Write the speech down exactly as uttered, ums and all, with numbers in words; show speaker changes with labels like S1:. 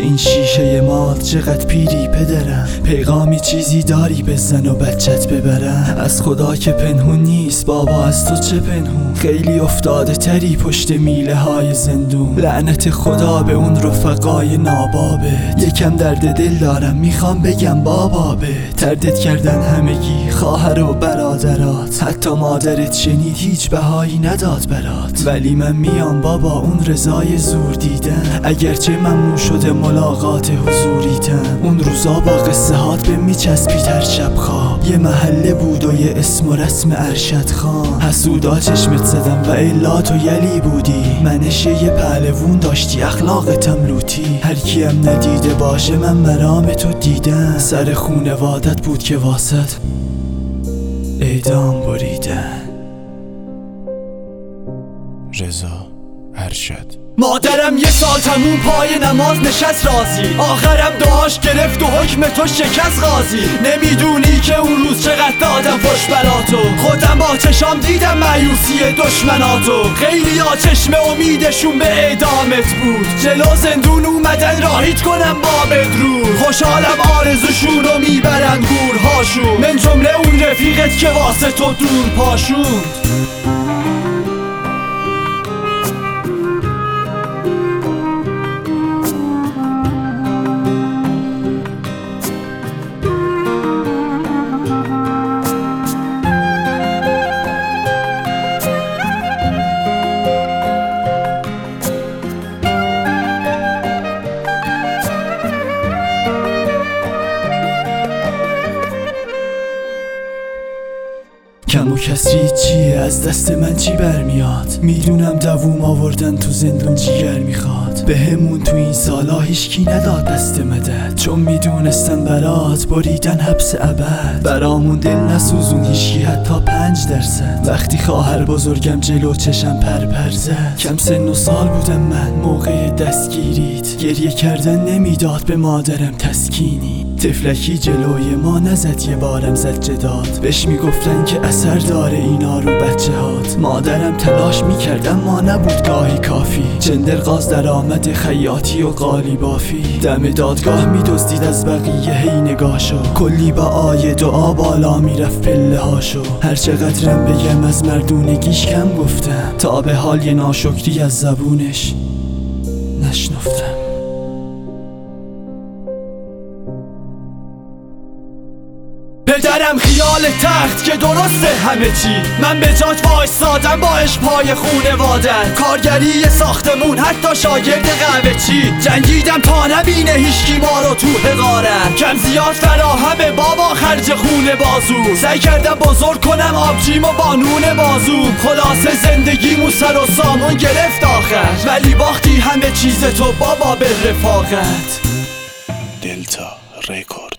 S1: این شیشه مات چقدر پیری پدرم، پیغامی چیزی داری بزن و بچت ببرم. از خدا که پنهون نیست بابا، از تو چه پنهون؟ خیلی افتاده تری پشت میله های زندون. لعنت خدا به اون رفقای نابابت، یکم درد دل دارم میخوام بگم بابا به تردد کردن همگی، خواهر و برادرات، حتی مادرت شنید هیچ بهایی نداد برات. ولی من میام بابا اون رضای زور دیدن، اگرچه ممنوع شده ملاقات حضوریتم. اون روزا با قصه هات به میچسبی تر شب خواب، یه محله بود و یه اسم و رسم ارشد خان. حسودا چشمت زدم و الا تو یلی بودی، منشه یه پهلوون داشتی اخلاقتم لوتی. هر کیم ندیده باشه من مرام تو دیدم، سر خونوادت بود که واسط اعدام بریدن.
S2: رضا ارشد.
S1: مادرم یه سال تموم پای نماز نشست رازی، آخرم دعاش گرفت و حکم تو شکست غازی. نمیدونی که اون روز چقدر دادم فش بلاتو، خودم با چشام دیدم مایوسی دشمناتو. خیلی ها چشم امیدشون به اعدامت بود، جلو زندون اومدن راهیت کنم با بدرود. خوشحالم آرزوشون رو میبرن گورهاشون، من جمله اون رفیقت که واسه تو دور پاشون. کم و کسری چیه؟ از دست من چی برمیاد؟ میدونم دووم آوردن تو زندون جیگر میخواد. به همون تو این سالا هیچکی نداد دست مدد، چون میدونستن برات بریدن حبس ابد. برامون دل نسوزون هیچکی حتی پنج درصد، وقتی خواهر بزرگم جلو چشم پر پر زد. کم سن و سال بودم من موقع دستگیریت، گریه کردن نمیداد به مادرم تسکینی. طفلکی جلوی ما نزد یه بارم زد جداد، بهش میگفتن که اثر داره اینا رو بچه هات. مادرم تلاش میکرد اما نبود گاهی کافی، چندرغاز در آمد خیاطی و قالی بافی. دم دادگاه میدزدید از بقیه هی نگاشو، کلی با آیه دعا بالا میرفت پله هاشو. هر چقدرم بگم از مردونگیش کم گفتم، تا به حال یه ناشکری از زبونش نشنفتم. پدرم خیال تخت که درسته همه چی، من به جات وایسادم باش پای خونوادن. کارگری ساختمون حتی شاگرد قهوه چی، جنگیدم تا نبینه هیچکی ما رو تو حقارن. کم زیاد فراهمه بابا خرج خونه بازو، سعی کردم بزرگ کنم آبجیم و بانون بازو. خلاصه زندگیمو سر و سامون گرفت آخر، ولی باختی همه چیز تو بابا به رفاقت.
S2: دلتا رکورد.